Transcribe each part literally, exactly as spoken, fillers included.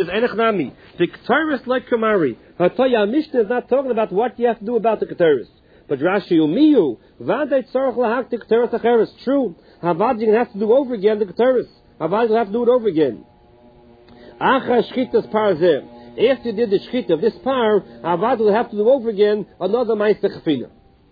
Enechnami. The Keteris like Kamari. Hatoya Mishnah is not talking about what you have to do about the Keteris. But Rashi Umiyu, Vaday Tzarech Lahak the Keteris Acheres. True. Havad you have to do over again the Keteris. Havad you have to do it over again. Acha Shchitas Parazeh. After you did the Shchita of this par, Havad will have to do over again another Ma'aseh Chafina.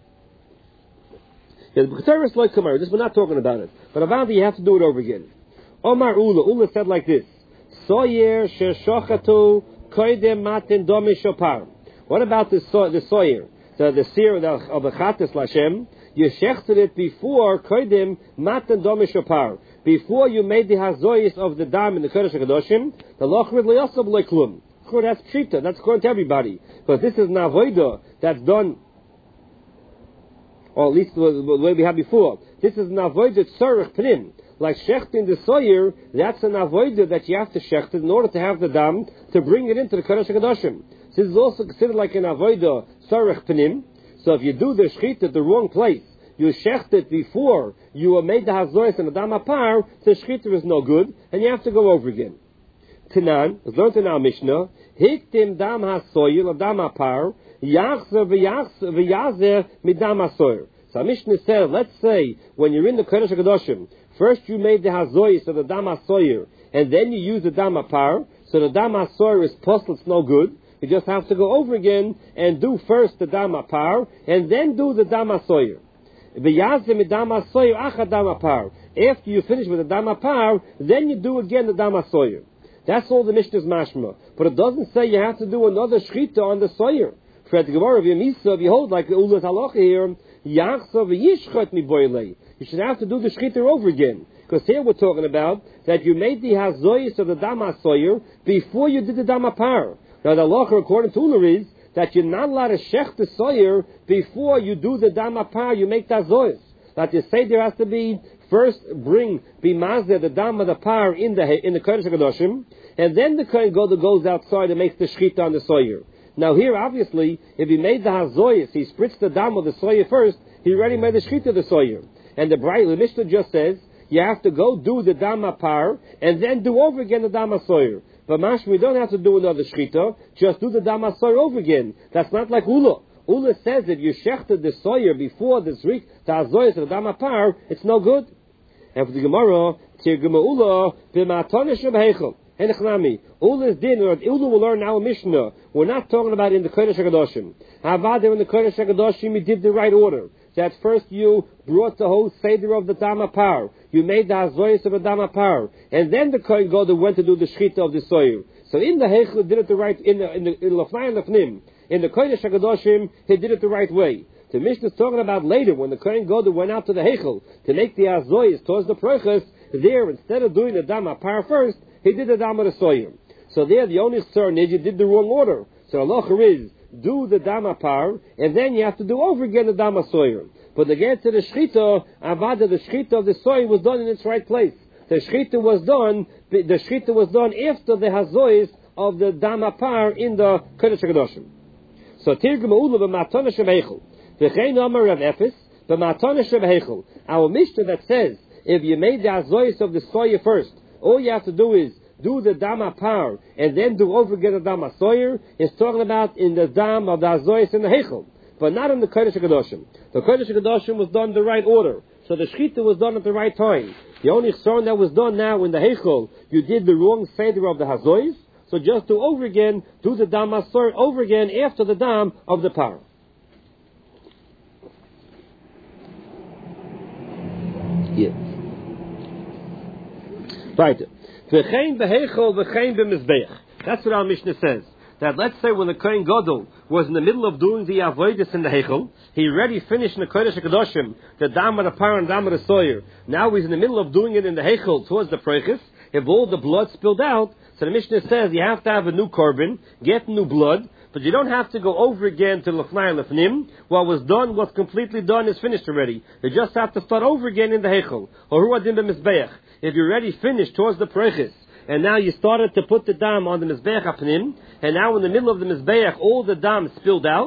Yeah, the Keteris like Kamari. This we're not talking about it. But Havad you have to do it over again. Omar Ula. Ula said like this. Soyer Sheshachatu Koidem Matin Domi Shopar. What about the so, the Soyer? The, the seer of the Chatas Lashem, you shechted it before Koidim Matan Domi Shopar. Before you made the Hazois of the Dam in the Kodesh HaKadoshim, the Lochrid Le'osab Le'klum. That's Pshita, that's according to everybody. But this is Navoida that's done, or at least the, the way we had before. This is Navoida Tzarech Pnim. Like shechting the Soyer, that's an Avoida that you have to shecht in order to have the Dam to bring it into the Kodesh HaKadoshim. This is also considered like an avodah sarech panim. So if you do the shchita at the wrong place, you shecht it before you made the hazois and the dam apar, the shchita is no good, and you have to go over again. Tanan, as learned in our Mishnah, hiktim dam hasoyer or dam apar, yachzer v'yachzer midam hasoyer. So our Mishnah says, let's say when you're in the Kodesh HaKadoshim, first you made the hazois of the dam hasoyer, and then you use the dam apar, so the dam hasoyer is postel, it's no good. You just have to go over again and do first the dam apar and then do the dam hasoyer. After you finish with the dam apar, then you do again the dam hasoyer. That's all the Mishnah's mashma. But it doesn't say you have to do another shchita on the soyer. For the Gemara of Yemisa, if you hold like the Ulas Halacha here, you should have to do the shchita over again. Because here we're talking about that you made the hazoyis of the dam hasoyer before you did the dam apar. Now the halacha according to Uller is that you're not allowed to shech the soyer before you do the dam apar, you make the hazoyis. That you say there has to be first bring bimazeh the dam of the par in the in the Kodesh HaKadoshim, and then the Kohen Gadol goes outside and makes the shchita on the soyer. Now here obviously if he made the hazoyis, he spritzed the dam of the soyer first, he already made the shchita of the soyer. And the Bright the Mishnah just says you have to go do the dam apar and then do over again the dam hasoyer. But mashma, we don't have to do another shchita, just do the dam hasoyer over again. That's not like Ula. Ula says if you shechted the soyer before the zrik, the hazoyer to the dam apar, it's no good. And for the Gemara, tirguma Ula, b'matonish b'heichel. Enechnami. Ula's din, or Ula will learn our Mishnah. We're not talking about in the Kodesh HaKadoshim. Havadim in the Kodesh HaKadoshim, you did the right order. That first you brought the whole Seder of the Dam Apar. You made the Hazoyis of the Dam Apar. And then the Kohen Gadol went to do the Shchita of the Soyer. So in the Heichel, did it the right, in the, in the, in Lafnai and Lafnim. In the Kodesh HaKadoshim, he did it the right way. The Mishnah is talking about later, when the Kohen Gadol went out to the Heichel to make the Hazoyis towards the Prochas, there, instead of doing the Dam Apar first, he did the Dam of the Soyer. So there, the only concern is you did the wrong order. So Allah is, do the Dam Apar, and then you have to do over again the Dam Soyer. But again to the Shchita, Avada, the Shchita of the Soyer was done in its right place. The Shchita was done, the Shchita was done after the Hazois of the Dam Apar in the Kodesh HaKadoshim. So Tirgum Ula b'matona shebeichel. V'chein Amar Rav Efes b'matona shebeichel. Our Mishnah that says, if you made the Hazois of the Soyer first, all you have to do is do the Dam Apar and then do over again the Dam Soyer, is talking about in the Dam of the Hazois in the Heichel, but not in the Kodesh HaKadoshim. The Kodesh HaKadoshim was done the right order, so the Shchita was done at the right time. The only chson that was done now in the Heichel, you did the wrong Seder of the Hazois, so just do over again, do the Dam Soyer over again after the Dam of the Par. Yes. Right. That's what our Mishnah says. That let's say when the Kohen Gadol was in the middle of doing the avodas in the Heichel, he already finished in the Kodesh HaKadoshim, the Dam of the Par and Dam of the Soyer. Now he's in the middle of doing it in the Heichel towards the Prechus. If all the blood spilled out, so the Mishnah says you have to have a new korban, get new blood, but you don't have to go over again to Lefnai and Lefnim. What was done, what's completely done is finished already. You just have to start over again in the Heichel. Or Huadim b'Mizbeach. If you're already finished towards the Prechus, and now you started to put the dam on the Mizbeach Apnim, and now in the middle of the Mizbeach all the dam spilled out, so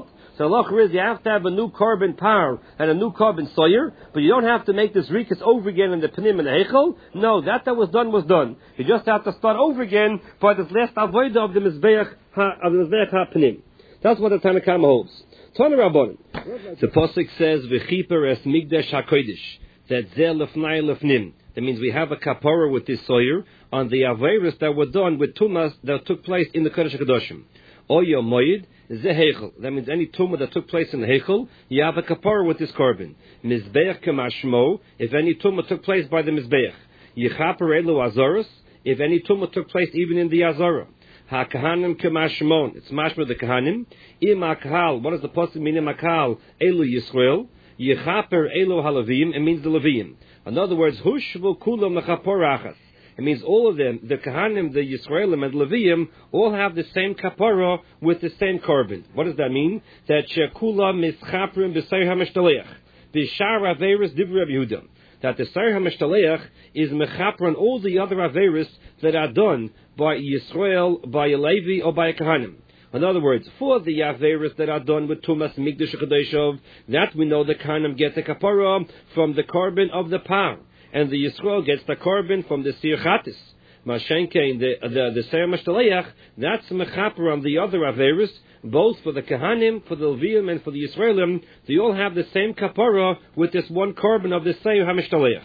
So halacha is you have to have a new carbon par and a new carbon soyer, but you don't have to make this rikas over again in the panim and the heichel. No, that that was done was done. You just have to start over again by this last avodah of the mizbeach ha of the mizbeach ha panim. That's what the Tanna Kama holds. Tana Rabbanan. The pasuk says v'chiper es migdash hakodesh, that zeh lefnai lefnim. That means we have a kapara with this soyer on the averis that were done with tumas that took place in the Kodesh HaKadoshim. Oyo moyed zeh heichel. That means any tumah that took place in the heichel, you have a kapara with this carbon. Mizbeach kamashmo, if any tumah took place by the mizbeach. Yichaper elu azaros, if any tumah took place even in the azara. Ha kahanim kamashmon, it's mashma the kahanim. Im akal, what does the pasuk mean? Im akal elu Yisrael. Yichaper elu halavim, it means the Levim. In other words, hushvu kulam lechaporachas. It means all of them, the Kahanim, the Yisraelim, and Leviim, all have the same kapara with the same carbon. What does that mean? That shekula mischaprim b'seir hamishtalech, b'shar averis divrei Rabbi Yehuda. That the seir hamishtalech is mechapran all the other averis that are done by Yisrael, by a Levi, or by a Kahanim. In other words, for the averis that are done with Tumas Migdash Kadeshov, that we know the Kahanim get the kapara from the carbon of the par, and the Yisrael gets the carbon from the Sir Chatis. Mashenkein, the the the Seir Mashtaleach, that's mechaper on the other averis, both for the Kahanim, for the Leviim, and for the Yisraelim. They all have the same kapara with this one carbon of the Seir HaMashtaleach.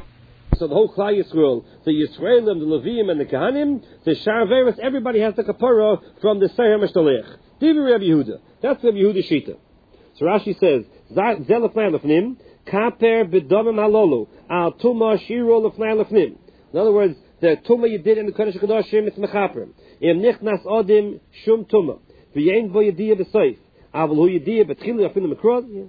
So the whole Klal Yisrael, the Yisraelim, the Leviim, and the Kahanim, the Shar Averis, everybody has the kapara from the Seir HaMashtaleach. Divrei Rabbi Yehuda. That's Rabbi Yehuda Shita. So Rashi says, Zelef Lefnim, Kaper b'domim halolu al tuma shiro lefnei lefnim. In other words, the tuma you did in the Kodesh HaKadoshim, it's mechaper. Im nichnas odim shum tuma v'yein bo yediyah b'soif aval hu yediyah b'tchilu afilu mekrod.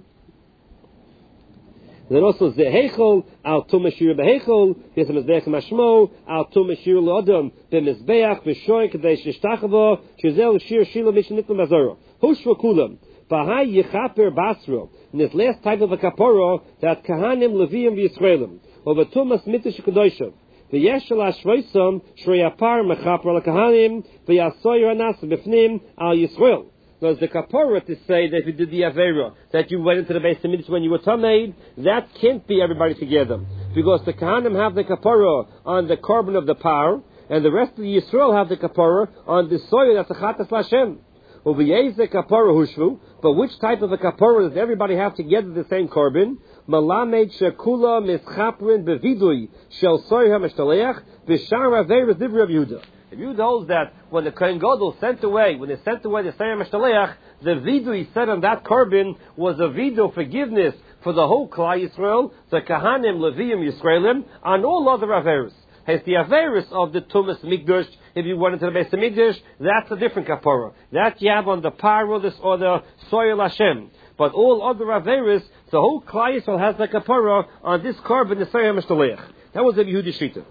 Then also zehechol al tuma shiro b'hechol v'yes mizbeach mashmo al tuma shiro l'odom b'mizbeach v'shoy k'dei shishtachavo shizel shir shilo mishnitlu mazoro hushva kulam v'hai yichaper basro. In this last type of a kapara, that Kahanim, Leviim, Yisraelim, over Tumas Mitish Kedoshav, v'yeshel ha'shvoisam shroyapar mechaper al Kahanim, v'yasoyer anas b'fnim al Yisrael. There's the kapara to say that if you did the avera, that you went into the Beis Hamikdash when you were tameid, that can't be everybody together, because the Kahanim have the kapara on the carbon of the par, and the rest of the Yisrael have the kapara on the soil that's a chatas l'Hashem. But which type of a kapara does everybody have together the same carbon? Malamed shekula mischaprin bevidui shel soy hamashtalech v'shar averis divrei Rabbi Yehuda. If Yehuda holds that when the Kohen Gadol sent away, when they sent away the soy hamashtalech, the vidui said on that carbon was a vidu forgiveness for the whole Klal Yisrael, the Kahanim, Leviim, Yisraelim, and all other averis. Has the averis of the Tumas Mikdash, if you went into the Beis Hamikdash, that's a different kapara. That you have on the par or the, or the soil Hashem. But all other averis, the whole Klal Yisrael has the kapara on this carbon, the Seir HaMashtaleach. That was the Yehudi Shita.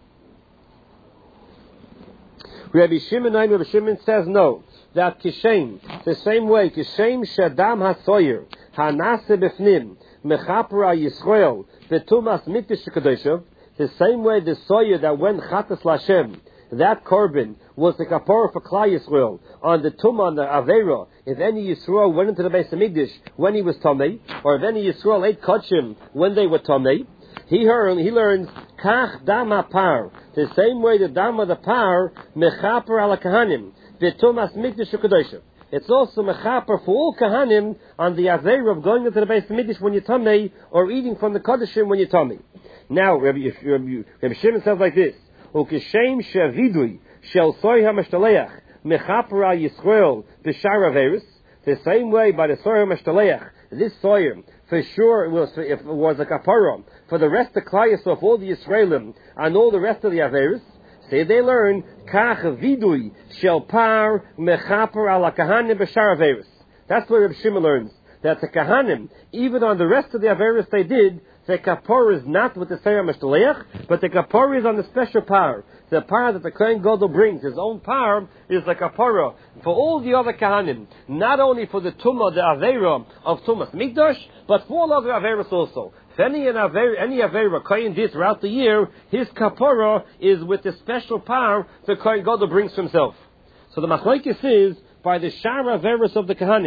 Rabbi Shimon, Rabbi Shimon says no. That Kishem, the same way, Kishem Shadam HaSoyer, Hanase Befnim, Mechapra Yisrael, V'Tumas Mikdash Kadeshav, the same way the soya that went chatas l'Hashem, that carbon was the kapara for Klal Yisrael on the tumah on the avera. If any Yisrael went into the Beis Hamikdash when he was tamei, or if any Yisrael ate kachim when they were tamei, he heard, he learns kach dam hapar, the same way the dam of the par mechaper ala kahanim v'tumas mikdash u'kadoshim. It's also mechaper for all kahanim on the avera of going into the Beis Hamikdash when you're tamei, or eating from the kadashim when you're tamei. Now, Rabbi, Rabbi, Rabbi Shimon says like this: "Ukeshem shevidui shel soy hamashtalech mechapra Yisrael b'shar averis." The same way by the soy hamashtalech, this soy for sure it was if it was a kapara for the rest of Klal Yisrael, all the Yisraelim and all the rest of the averis. Say they learn kach vidui shel par mechaper ala kahanim b'shar averis. That's what Rabbi Shimon learns. That the kahanim, even on the rest of the averis they did, the kapara is not with the Seir HaMashtaleach, but the kapara is on the special par. The par that the Kohen Gadol brings, his own par, is the kapara for all the other kahanim. Not only for the tumah, the avera of Tumas Mikdash, but for all other averas also. If any avera, any avera Kohen did throughout the year, his kapara is with the special par the Kohen Gadol brings for himself. So the machlokes is by the shar averas of the kahanim.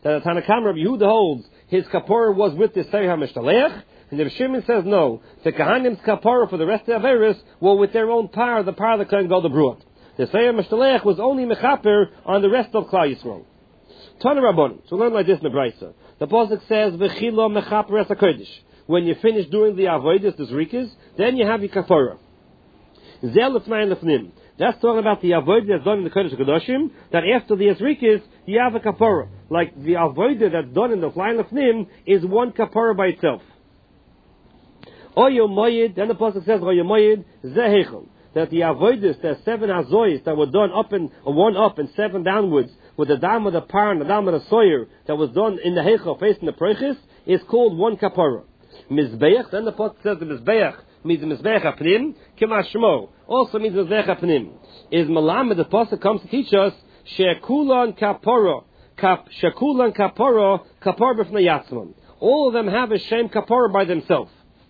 that the Tanakam Rabbi Yehuda holds his kapara was with the Seir HaMishtalech, and the Shimon says no. The Kahanim's kapara for the rest of the Averis were with their own power, the power that couldn't go abroad. The Seir HaMishtalech was only mechaper on the rest of Klal Yisrael. Tana Rabban. So learn like this in the Brisa. The Pasuk says, "V'chilo mechaper es hakodesh." When you finish doing the avodas, the zrikas, then you have your kapara. Zel lefnai lefnim. That's talking about the avodah that's done in the Kodesh HaKadoshim, that after the Ezrikas, you have a kapara. Like the avodah that's done in the Flying Lefnim is one kapara by itself. Oyo moyed, then the Pasuk says, Oyo moyed, zehechel. That the avodas, the seven azoyas that were done up and, one up and seven downwards, with the dam of the par and the dam of the soyer, that was done in the hechel facing the prechis, is called one kapara. Mizbeach, then the Pasuk says the Mizbeach, means the Mizbeach HaPnim, Kima Shmo, also means Mizbeach HaPnim. Is Malamed, the Pasuk comes to teach us, Shekulan Kapara, Kap, Shekulan Kapara, Kapar B'fnei Yatzman. All of them have a shem Kapara by themselves.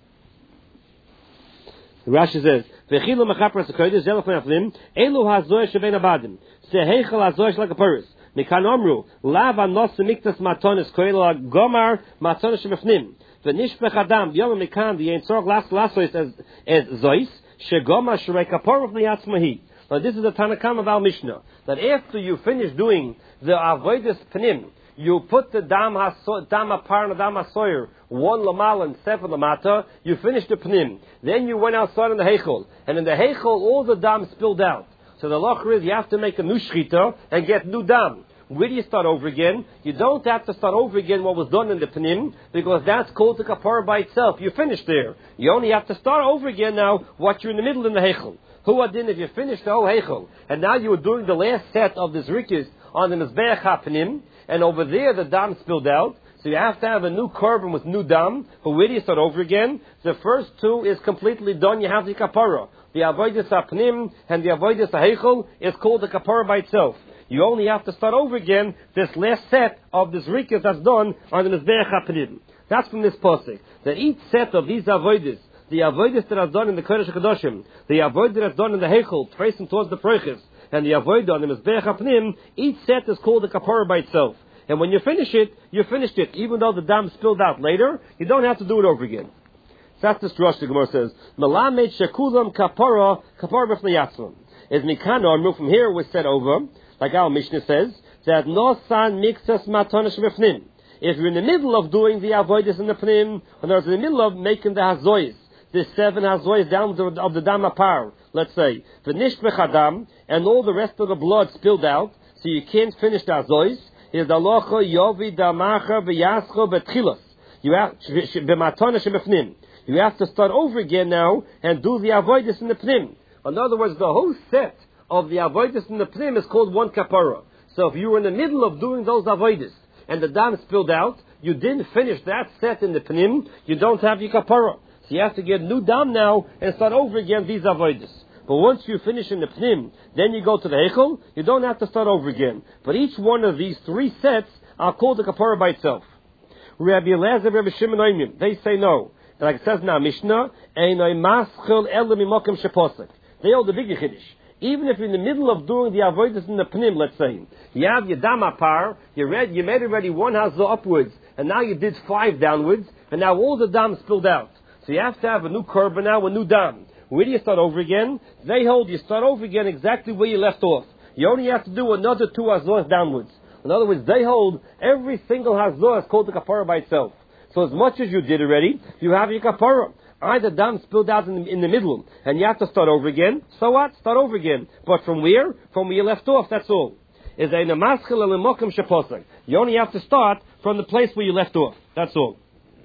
Rashi says, V'chilu Mechapar Sekodesh, Zelach Menaflim, Elu HaZoy Shevein Abadim, Seheichel HaZoy Shlakaparis, Mikan Omru, Lav Anos Miktas Matonis, Koel Gomar, Matonis Shebefnim. V'nishpech Adam, Yom Mikan, the Ein Tzorach Las Lasois as, as Zois, Shegoma Shrei Kapar B'fnei Yatzmahi. Now this is the Tanakam of Al Mishnah, that after you finish doing the Avodas Pnim, you put the Dam HaSoyer, Dam HaPar and Dam HaSoyer, one Lamal and seven Lamata, you finish the Pnim. Then you went outside in the Heichel, and in the Heichel all the Dam spilled out. So the Locher is you have to make a new Shchita and get new Dam. Where do you start over again? You don't have to start over again what was done in the Pnim, because that's called the Kapara by itself. You finished there. You only have to start over again now what you're in the middle in the Heichel. Who adin if you finished the whole Heichel, and now you were doing the last set of this Rikas on the Mizbeach HaPnim, and over there the Dam spilled out, so you have to have a new korban with new Dam, but where do you start over again? The first two is completely done, you have the Kapara. The Avodas HaPnim and the Avodas HaHeichel is called the Kapara by itself. You only have to start over again this last set of this Rikas that's done on the Mizbeach HaPnim. That's from this Pasuk. That each set of these Avodas, the avodah that are done in the Kodesh HaKadoshim, the avodah that's done in the Heichel, facing towards the Prechis, and the avodah on the Mizbeach HaPnim, each set is called a kapara by itself. And when you finish it, you finished it. Even though the dam spilled out later, you don't have to do it over again. So that's the Rosh the Gemara says, Melamed shekulam kapara, kapara b'fnei yatzman. As Mikano, or from here was said over, like our Mishnah says, that no san mixas matonesh b'fnim. If you're in the middle of doing the avodas in the pnim, or there's in the middle of making the hazois, the seven hazois down to, of the dam apar, let's say, v'nishpech adam, and all the rest of the blood spilled out, so you can't finish the hazois, is the locha yovi damacha v'yascho b'tchilos. You have b'matona shebefnim. You have to start over again now and do the avodas in the pnim. In other words, the whole set of the avodas in the pnim is called one kapara. So if you were in the middle of doing those avodas and the dam spilled out, you didn't finish that set in the pnim, you don't have your kapara. So you have to get new dam now and start over again these avodas. But once you finish in the pnim, then you go to the heichel, you don't have to start over again. But each one of these three sets are called the kapara by itself. Rabbi Elazar, Rabbi Shimon Oimim, they say no. Like it says in our Mishnah, Einoi maschil ele mimokim sheposek. They hold the big chiddush. Even if you're in the middle of doing the avodas in the pnim, let's say, you have your dam apar, you read, you made already one hazah upwards, and now you did five downwards, and now all the dam spilled out. So you have to have a new korban now, a new dam. Where do you start over again? They hold you start over again exactly where you left off. You only have to do another two hazahs downwards. In other words, they hold every single hazah is called the kapara by itself. So as much as you did already, you have your kapara. Either dam spilled out in the, in the middle, and you have to start over again. So what? Start over again. But from where? From where you left off, that's all. Is a namaschel elimokim sheposek. You only have to start from the place where you left off. That's all.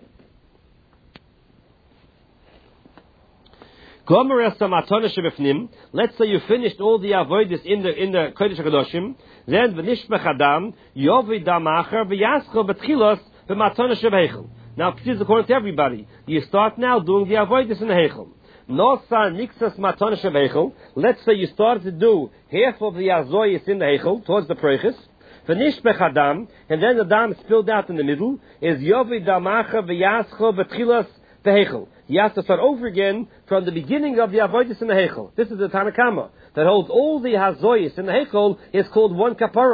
Let's say you finished all the avodas in the in the Kodesh HaKadoshim, then v'nishpech adam yovi damacher v'yaschel b'tchilos v'matona shebeichel. Now, this is according to everybody. You start now doing the avodas in the heichel. No san nixas matona shebeichel. Let's say you started to do half of the azoyis in the heichel towards the prechis. V'nishpech adam, and then the dam spilled out in the middle. Is yovi damacher v'yaschel b'tchilos v'heichel. You have to start over again from the beginning of the avodas in the heichel. This is the Tanakama that holds all the hazoyis in the heichel is called one kapara.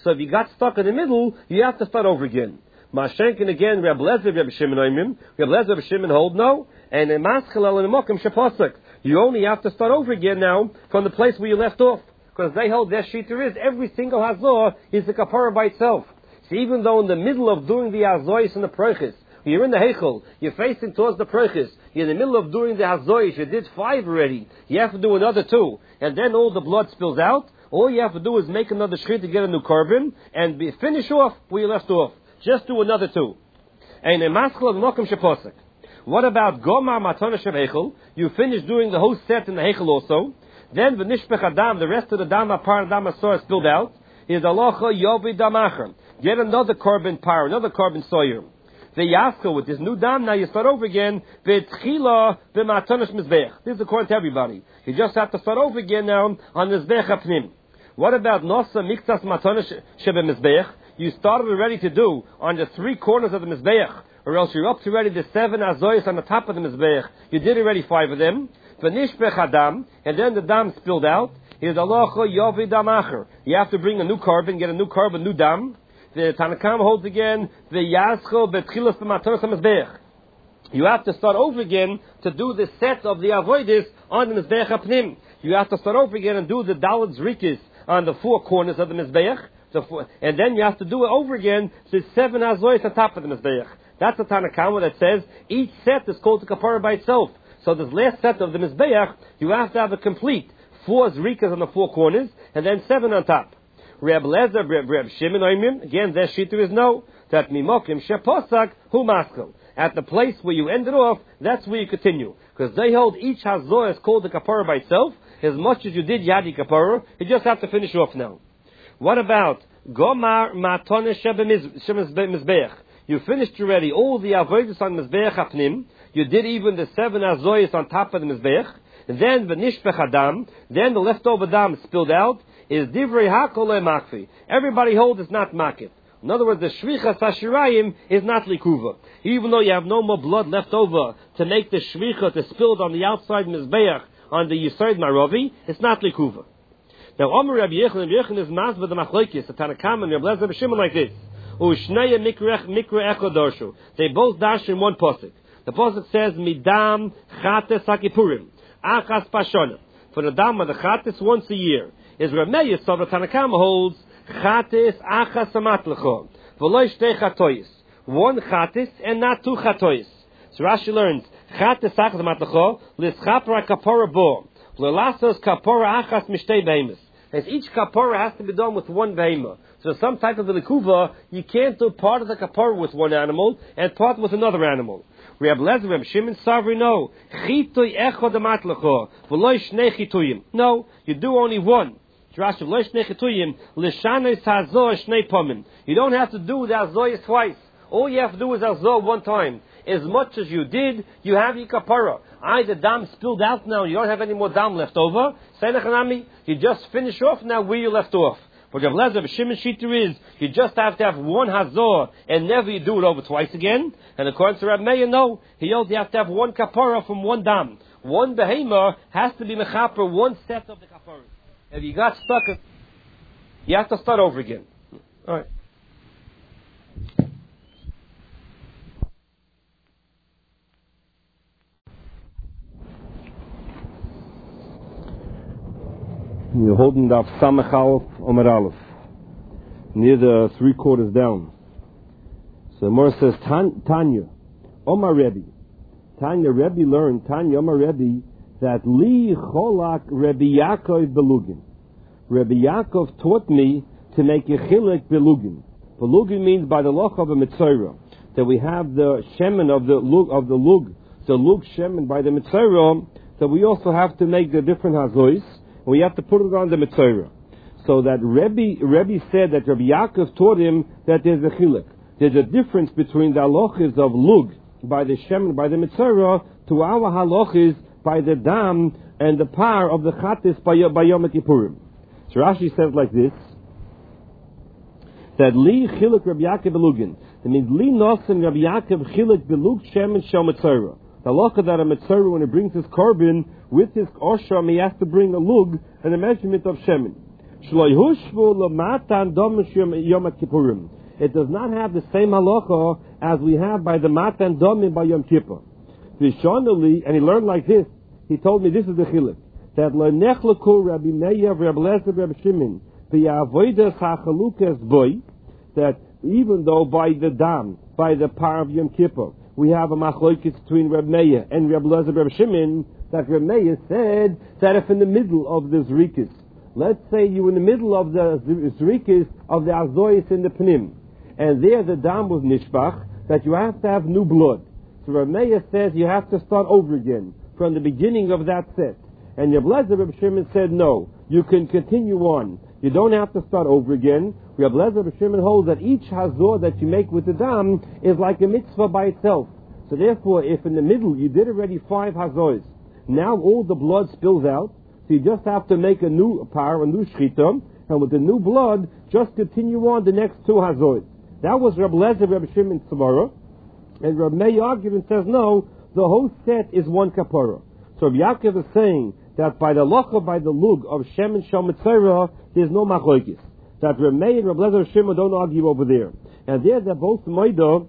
So if you got stuck in the middle, you have to start over again. Mashenkin again, Reb Lezer, Reb Shimon Oimim. Reb Lezer, Reb Shimon hold no. And in Maschalel and Mokim Shaposek, you only have to start over again now from the place where you left off. Because they hold their shita is every single hazor is the kapara by itself. So even though in the middle of doing the hazois and the proiches, you're in the heichel, you're facing towards the proiches, you're in the middle of doing the hazois, you did five already, you have to do another two, and then all the blood spills out. All you have to do is make another shrit to get a new carbon and be, finish off where you left off. Just do another two. And in maskal of mokum sheposek. What about gomar matana shev heichel? You finish doing the whole set in the heichel also. Then v'nishpech adam, the rest of the dam apar dam asor spilled out. Is alocha yovi damacher. Get another carbon par, another carbon soyer. The yasko with this new dam. Now you start over again. V'tchila b'matanash mizbech. This is according to everybody. You just have to start over again now on the mizbech apnim. What about nosa miktas matanash sheb mizbech? You started already to do on the three corners of the mizbech, or else you're up to already the seven azoyas on the top of the mizbech. You did already five of them. V'nishpech adam, and then the dam spilled out. Is alocha yovi damacher. You have to bring a new carbon, get a new carbon, new dam. The Tanakam holds again the yascho betchilas b'matanos hamizbech. You have to start over again to do the set of the avoidis on the mizbech apnim. You have to start over again and do the dalad zrikis on the four corners of the mizbech, the and then you have to do it over again. The seven azoyas on top of the mizbech. That's the Tanakam that says each set is called the kapara by itself. So this last set of the mizbech, you have to have a complete four zrikas on the four corners, and then seven on top. Reb Lezer, Reb, Reb Shimon Oimim, again, their shita is no, that mimokim sheposak hu maskal. At the place where you ended off, that's where you continue. Because they hold each hazor is called the kapara by itself. As much as you did yadi kapara, you just have to finish off now. What about gomar matone shemizbech? You finished already all the avodas on mizbech apnim. You did even the seven azoyas on top of the mizbech. And then the nishpech adam, then the leftover dam spilled out, is divrei hakol makfi. Everybody holds it's not makif. In other words, the shvicha sashirayim is not likuva. Even though you have no more blood left over to make the shvicha to spilled on the outside mizbeach on the yisoid maravi, it's not likuva. Now, Omer Rabbi Yechon, Rabbi Yechon is mas with the machlokes, the Tanakam and Rabbi Lezer, Rabbi Shimon like this. U'shnei mikra echo darshu. They both dash in one pasuk. The pasuk says midam chates hakipurim. Achas pashona. For the dam of the chatis once a year. Is Rameya Sabra Tanakama holds chatis achas amatlecho. V'loy shtei chatois. One chatis and not two chatois. So Rashi learns chatis achas amatlecho lischapra kapora bo. V'lasos kapora achas mishtei behemis. As each kapora has to be done with one behema. So some type of the likuva, you can't do part of the kapora with one animal and part with another animal. Reb Lezer, Reb Shimon Savri, no. Chitui echod amatlecho, v'loy shnei chituyim. No, you do only one. Rashi, v'loy shnei chituyim, l'shanos hazor shnei pomim. You don't have to do the hazor twice. All you have to do is hazor one time. As much as you did, you have your kapara. Either dam spilled out now, you don't have any more dam left over. Seinachanami, you just finish off now where you left off. But Reb Lezer, Reb Shimon Shiter is, you just have to have one hazor and never you do it over twice again. And according to Reb Meir, no, he only have to have one kapara from one dam. One behema has to be mechaper one set of the kapara. If you got stuck, you have to start over again. All right. You're holding the Samech Aleph Omer Aleph, near the three quarters down. So Mor says, Tanya, Omar Rebbe. Tanya Rebbe learned, Tanya Omar Rebbe, that Li Cholak Rebbe Yaakov Belugin. Rebbe Yaakov taught me to make a chilek belugin. Belugin means by the loch of a mitzvah, that we have the shemen of the lug, of the lug, the lug shemen by the mitzvah, that we also have to make the different hazois. We have to put it on the Mitzvah. So that Rebbe, Rebbe said that Rabbi Yaakov taught him that there's a chilek. There's a difference between the halachas of lug by the shem by the Mitzvah to our halachas by the dam and the par of the chatis by, by Yom Kippurim. So Rashi says like this, that li chilek Rabbi Yaakov belugin. That means li nosen Rabbi Yaakov chilek belug shem and shel Mitzvah. The halacha that a mitzvah, when he brings his carbon with his osham, he has to bring a lug and a measurement of shemen. It does not have the same halacha as we have by the Matan Domim by Yom Kippur. And he learned like this. He told me this is the chiluk. That lo nechleku Rabbi Meir, Rabbi Lezer, Rabbi Shimon, v'yavodas hachalukes boy, that even though by the dam, by the par of Yom Kippur, we have a machlokes between Rabbi Meir and Rabbi Lezer, Rabbi Shimon, that Rabbi Meir said that if in the middle of the zrikas, let's say you in the middle of the zrikas of the azoyis in the pnim, and there the dam was nishbach, that you have to have new blood. So Rabbi Meir says you have to start over again from the beginning of that set. And Rabbi Lezer, Rabbi Shimon said no, you can continue on. You don't have to start over again. Rabbi Lezer, Rabbi Shimon holds that each hazor that you make with the dam is like a mitzvah by itself. So therefore, if in the middle you did already five hazors, now all the blood spills out, so you just have to make a new par, a new shchita, and with the new blood, just continue on the next two hazors. That was Rabbi Lezer, Rabbi Shimon's Tzvara. And Rabbi Meir argued and says, no, the whole set is one kapara. So Rabbi Yaakov is saying that by the locha, by the lug of Shem and Shal Mitzvah, there's no machlokes. That Rabbi Meir and Rabbi Lezer and Shimon don't argue over there. And there they're both moida.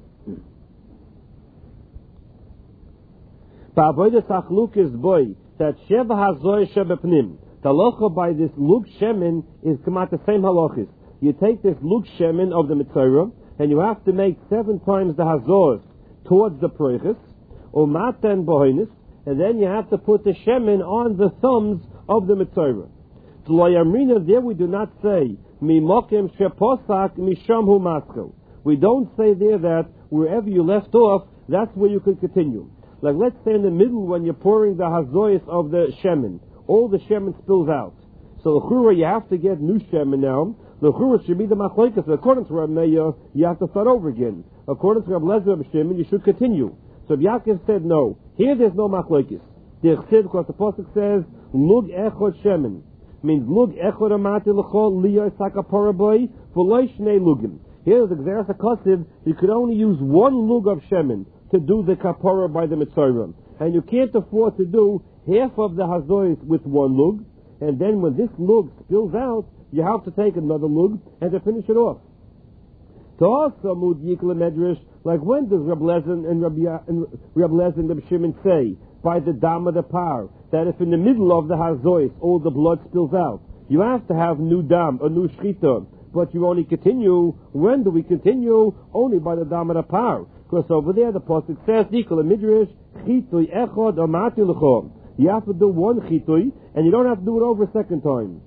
Ba'avodas achlukes boy, that Sheva Hazoy Shebepnim. The locha by this lug shemen is come out the same halachis. You take this lug shemen of the Mitzvah, and you have to make seven times the hazors towards the proiches, or matan bohinis, and then you have to put the shemen on the thumbs of the mitzvah. There we do not say mimokim sheposak mishamhu maskil. We don't say there that wherever you left off, that's where you can continue. Like let's say in the middle when you're pouring the hazois of the shemen, all the shemen spills out. So l'chura you have to get new shemen now. L'chura should be the machlokes. According to Rabbi Meir, you have to start over again. According to Rabbi Lezer, Rabbi Shimon, you should continue. So Yaakov said no. Here there's no machlokes. The Chsid, because the pasuk says lug echod shemen, means lug echod amati l'chol liyos hakapara boy v'lo shnei lugim. Here is the Gzeras HaKosiv. You could only use one lug of shemen to do the kapara by the mitzvah, and you can't afford to do half of the hazois with one lug. And then when this lug spills out, you have to take another lug and to finish it off. To also mud yikla medrash, like when does Rabbi Lezer and Rabbi and Rabbi Lezer and Rabbi Shimon say by the dam of the par that if in the middle of the hazois all the blood spills out, you have to have new dam, a new shchita, but you only continue. When do we continue? Only by the dam of the par, because over there the pasuk says yikla medrash chitui echad amati l'chom. You have to do one chitui, and you don't have to do it over a second time.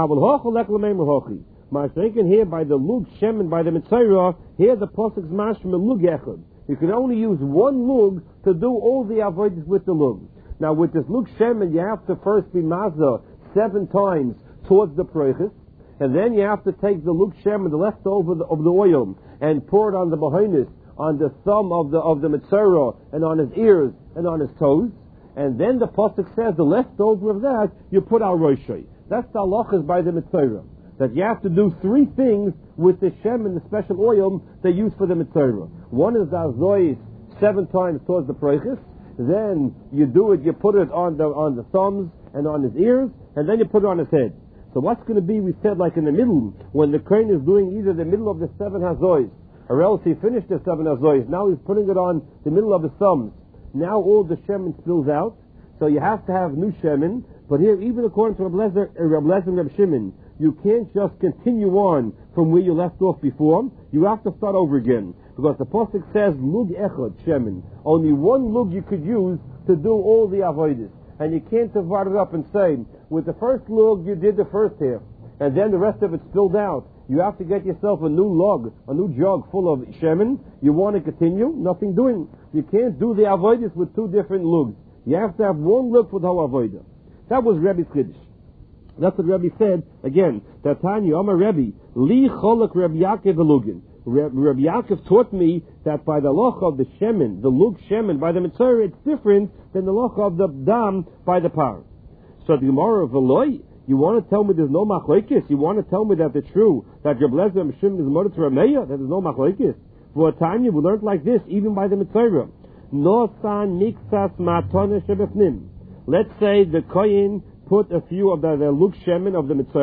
My thinking here by the lug shemen by the mitzvah, here the pasuk's mashma lug echad. You can only use one lug to do all the avodas with the lug. Now with this lug shemen, you have to first be mazah seven times towards the proiches, and then you have to take the lug shemen, the leftover the, of the oil, and pour it on the behinis, on the thumb of the of the mitzvah, and on his ears, and on his toes. And then the pasuk says the leftover of that you put al roshei. That's the halachas by the mitzvah, that you have to do three things with the shem and the special oil they use for the mitzvah. One is the azois seven times towards the proiches. Then you do it, you put it on the on the thumbs and on his ears, and then you put it on his head. So what's going to be, we said, like in the middle, when the crane is doing either the middle of the seven hazois, or else he finished the seven hazois, now he's putting it on the middle of his thumbs. Now all the shemen spills out, so you have to have new shemen. But here, even according to Rabbi Lezer, uh, Rabbi Lezer and Rabbi Shimon, you can't just continue on from where you left off before. You have to start over again, because the pasuk says lug echad shemen. Only one lug you could use to do all the avodas, and you can't divide it up and say with the first lug you did the first half, and then the rest of it spilled out. You have to get yourself a new log, a new jug full of shemen. You want to continue? Nothing doing. You can't do the avodas with two different lugs. You have to have one lug for the whole avodah. That was Rebbe's Kiddush. That's what Rebbe said. Again, that Tanya, I'm a Rebbe. Li cholak Rebbe Yaakov elugin. Rebbe Yaakov taught me that by the loch of the shemen, the lug shemen, by the mitzvah, it's different than the loch of the dam by the par. So the Gemara of Eloi, you want to tell me there's no machlokes? You want to tell me that it's true that Rebbe Lezer and Shimon is mother to Rameya, that there's no machlokes? For a time you learned like this, even by the mitzvah. No san miksas matone shebefnim. Let's say the kohen put a few of the, the lug shemen of the mitzvah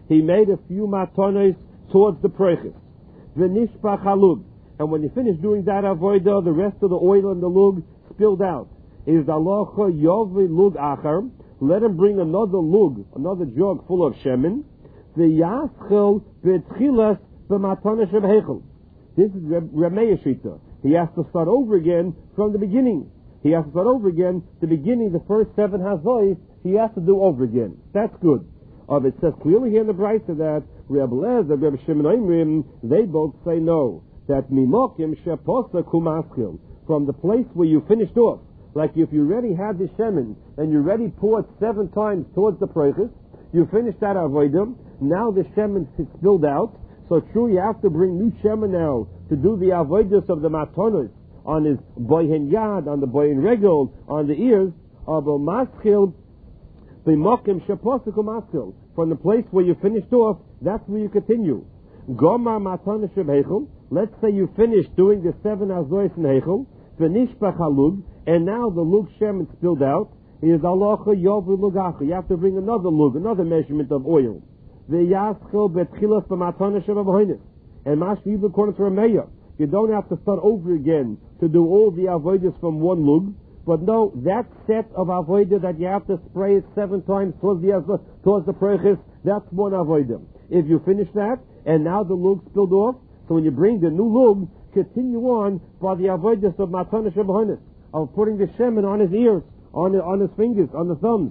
he made a few matonos towards the prechis. V'nishpach halug. And when you finish doing that avodah, the rest of the oil in the lug spilled out. Is the halacha yovi lug achar. Let him bring another lug, another jug full of shemen. V'yaschel b'tchilas b'matana shebhechel. This is Ramei Shita. He has to start over again from the beginning. He has to start over again. The beginning, the first seven hazois, he has to do over again. That's good. Uh, it says clearly here in the Brisa that Reb Lezer and Reb Shimon Oimrim, they both say no. That mimokim sheposa kumaschil. From the place where you finished off, like if you already had the shemen and you already poured seven times towards the prechus, you finished that avodah, now the shemen spilled out, so true you have to bring new shemen now to do the avodas of the matonos on his boyen yad, on the boyen regel, on the ears, of a maschil, b'mokim sheposa kumaschil. From the place where you finished off, that's where you continue. Gomar matana shebhechel. Let's say you finished doing the seven azois in hechel, v'nishpach halug, and now the lug shemen spilled out. Is halacha yovu lugacha. You have to bring another lug, another measurement of oil. V'yaschel betchilas b'matana shebavohinis. And mashvi according to Rameya, you don't have to start over again to do all the avodas from one lug. But no, that set of avodah that you have to spray it seven times towards the towards the prechis, that's one avodah. If you finish that, and now the lug spilled off, so when you bring the new lug, continue on by the avodas of matana shebavohinis, of putting the shemen on his ears, on the, on his fingers, on the thumbs.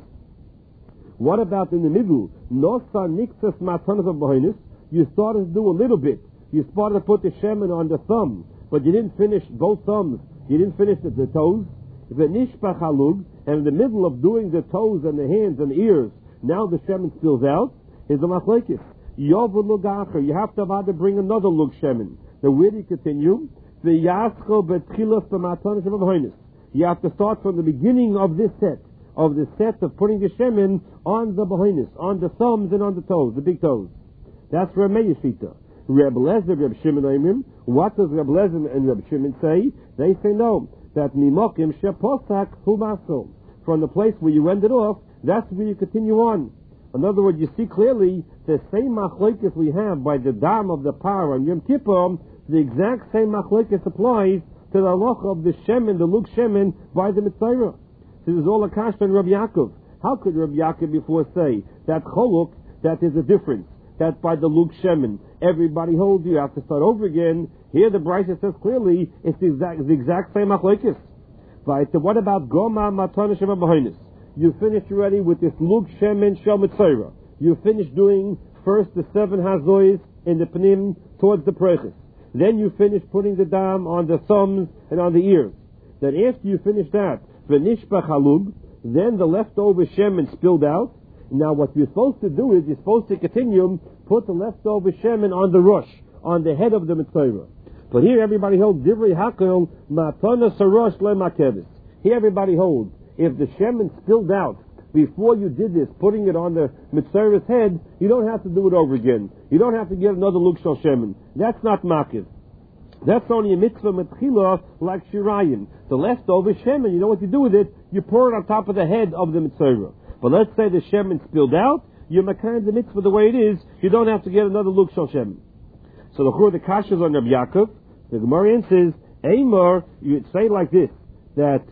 What about in the middle? Nosa nixas matanas of bohinis. You started to do a little bit. You started to put the shemen on the thumb, but you didn't finish both thumbs. You didn't finish the, the toes. V'nishpach halug, and in the middle of doing the toes and the hands and the ears, now the shemen spills out. Is a machlekes. Yovu lugacher. You have to have to bring another lug shemen. Then where do you continue? V'yaschel betchilas b'matanas shebavohinis. You have to start from the beginning of this set, of the set of putting the shemen on the bohinis, on the thumbs and on the toes, the big toes. That's Ramei Shita. Reb Lezer, Reb Shimon Oimrim. What does Reb Lezer and Reb Shimon say? They say no. That mimokim sheposak humaso. From the place where you ended off, that's where you continue on. In other words, you see clearly the same machlokes we have by the dam of the par on Yom Kippur, the exact same machlokes applies to the halacha of the shemen, the lug shemen, by the Mitzayra. This is all a kasha on Rabbi Yaakov. How could Rabbi Yaakov before say that choluk, that is a difference, that by the lug shemen, everybody holds you have to start over again? Here the Brisa says clearly it's the exact, the exact same machlokes. Right? So what about Goma Matana Shema B'Hoinis? You finished already with this lug shemen shel Mitzayra. You finished doing first the seven hazois in the pnim towards the prechis. Then you finish putting the dam on the thumbs and on the ears. Then after you finish that, v'nishpach halug, then the leftover shemen spilled out. Now what you're supposed to do is you're supposed to continue, put the leftover shemen on the rush, on the head of the mitzvah. But here everybody holds divrei hakel matana sarosh lemakevis. Here everybody holds if the shemen spilled out before you did this, putting it on the mitzvah's head, you don't have to do it over again. You don't have to get another lug shel shemen. That's not makiv. That's only a mitzvah metchila like shirayim. The leftover shemen, you know what you do with it? You pour it on top of the head of the mitzvah. But let's say the shemen spilled out, you makan the mitzvah the way it is. You don't have to get another lug shel shemen. So the chur the kashas on Rabbi Yaakov. The Gemara says, Amor, you say like this, that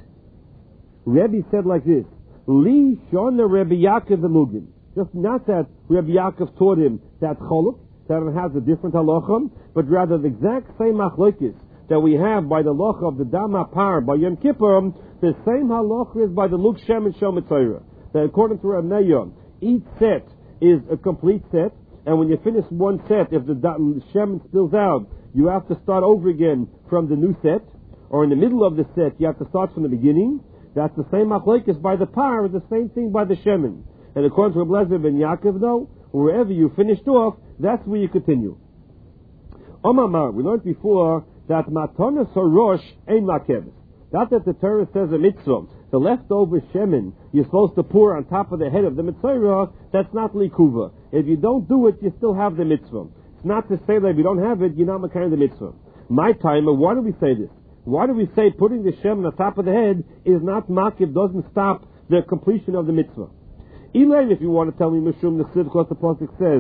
Rebbe said like this, Li shona Rabbi Yaakov v'lugin. Just not that Rabbi Yaakov taught him that choluk, that it has a different halacha, but rather the exact same machlokes that we have by the halacha of the Dama Par by Yom Kippur, the same halacha is by the lug shemen shel mitzvah. That according to Rav Meir, each set is a complete set, and when you finish one set, if the shemen spills out, you have to start over again from the new set, or in the middle of the set, you have to start from the beginning. That's the same machlokes by the par, the same thing by the shemen. And according to Rabbi Lezer ben Yaakov, no, wherever you finished off, that's where you continue. Omamar, we learned before that matanas harosh ein makeves. Not that the Torah says a mitzvah, the leftover shemen you're supposed to pour on top of the head of the mitzvah, that's not likuva. If you don't do it, you still have the mitzvah. It's not to say that if you don't have it, you're not making the mitzvah. My time, why do we say this? Why do we say putting the shemen on top of the head is not makiv, doesn't stop the completion of the mitzvah? Elaine, if you want to tell me Mishum Nechsid, because the Pasuk says,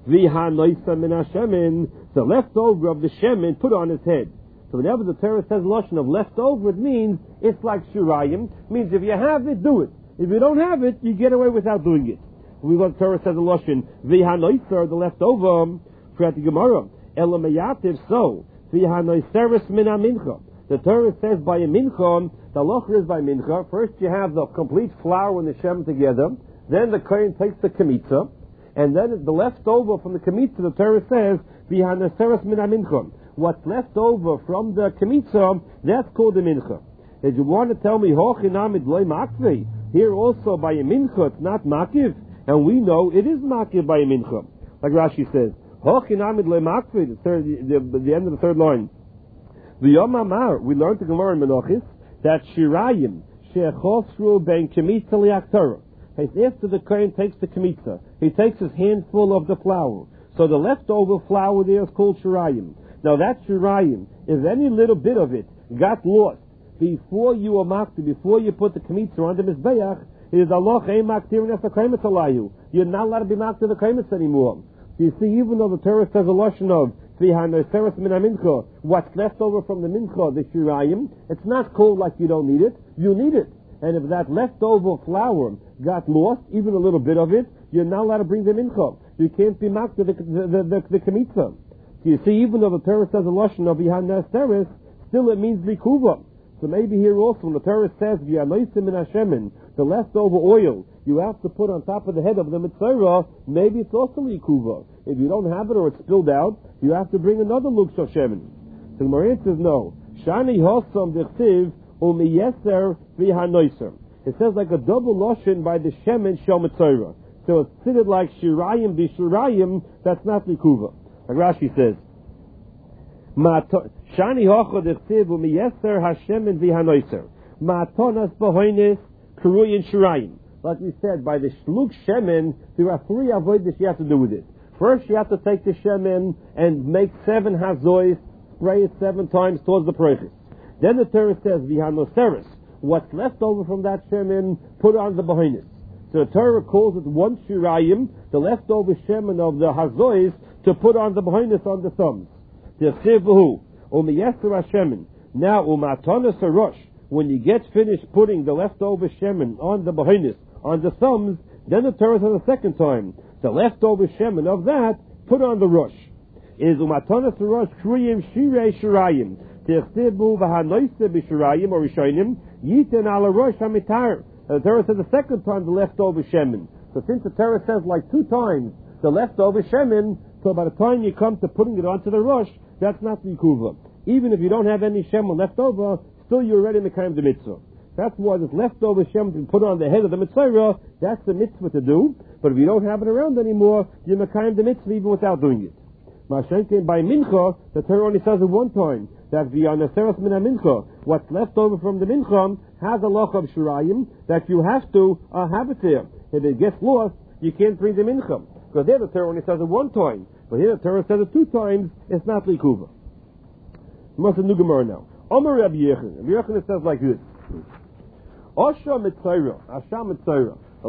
Viha noisa min hashemin, the leftover of the shemin put on his head. So whenever the Torah says lashon of leftover, it means it's like shirayim. Means if you have it, do it. If you don't have it, you get away without doing it. We got the Torah says a lashon viha noisa, the leftover. For the Gemara, elameyativ so viha noiseres min mincha. The Torah says by a mincha, the halacha is by mincha. First you have the complete flour and the shem together. Then the kohen takes the kemitza, and then the leftover from the kemitza, the Torah says viha noiseres min mincha. What's left over from the kemitza, that's called the mincha. If you want to tell me hochinamid loy makvi, here also by a mincha it's not makiv, and we know it is makiv by a mincha. Like Rashi says, hochinamid loy makvi, the third, the, the end of the third line. The Yom Amar, we learned the Gemara in Menachos that shirayim shechosru ben kemitza liaktorah. After the kohen takes the kemitza, he takes his handful of the flour. So the leftover flour there is called shirayim. Now that shirayim, if any little bit of it got lost before you were makti, before you put the kemitza on the mizbeach, it is Allah ein maktir nefesh kaimitz alayu. You're not allowed to be makti the kaimitz anymore. You see, even though the Torah says a lashon of v'hanoseres min mincha, what's left over from the mincha, the shirayim, it's not called like you don't need it. You need it. And if that leftover flour got lost, even a little bit of it, you're not allowed to bring the mincha. You can't be makti the the the, the, the kemitza. So you see, even though the Torah says a lashon of v'hanoseres, still it means rikuva. So maybe here also, when the Torah says v'hanosim min hashemin, the leftover oil you have to put on top of the head of the mitzvah, maybe it's also rikuva. If you don't have it or it's spilled out, you have to bring another luk shel shemin. So the Gemara says no. Shani hosam dechtiv umiyeser v'hanoiser. It says like a double lashon by the shemin shel mitzvah. So it's considered like shirayim b'shirayim. That's not rikuva. Like Rashi says, Shani hocha dechtiv umiyeser hashemin v'hanoiser. Ma'atonas b'hoinis Kuruyin Shirayim. Like we said, by the Shluk Shemin, there are three avodas you have to do with it. First, you have to take the Shemin and make seven hazois, spray it seven times towards the Prechis. Then the Torah says, V'hanoseres, what's left over from that Shemin, put on the Bahinis. So the Torah calls it one Shirayim, the leftover Shemin of the hazois, to put on the Bahinis on the thumbs. T'chsiv u'miyeser hashemin. Now, u'matonas harosh. When you get finished putting the leftover shemen on the bahinis, on the thumbs, then the Torah says a second time, the leftover shemen of that, put on the rosh. Is umatonas rosh kriyim shirei shirayim, tichtibu v'hanoise b'shirayim or rishonim, yiten ala rosh hamitar. The Torah says a second time the leftover shemen. So since the Torah says like two times the leftover shemen, so by the time you come to putting it onto the rosh, that's not rikuva. Even if you don't have any shemen left over, still you're already mekayim the mitzvah. That's why this leftover shem to put on the head of the mitzvah, that's the mitzvah to do. But if you don't have it around anymore, you're mekayim the mitzvah even without doing it. Mashenkin by mincha, the Torah only says it one time, that v'hanoseres min mincha, what's left over from the mincha has a loch of shirayim, that you have to uh, have it there. If it gets lost, you can't bring the mincha. Because there the Torah only says it one time. But here the Torah says it two times, it's not likuva. Must have new Gemara now. Omer Rabbi Yechon. Rabbi Yechon says like this. Osha mitzayra, Asha mitzayra.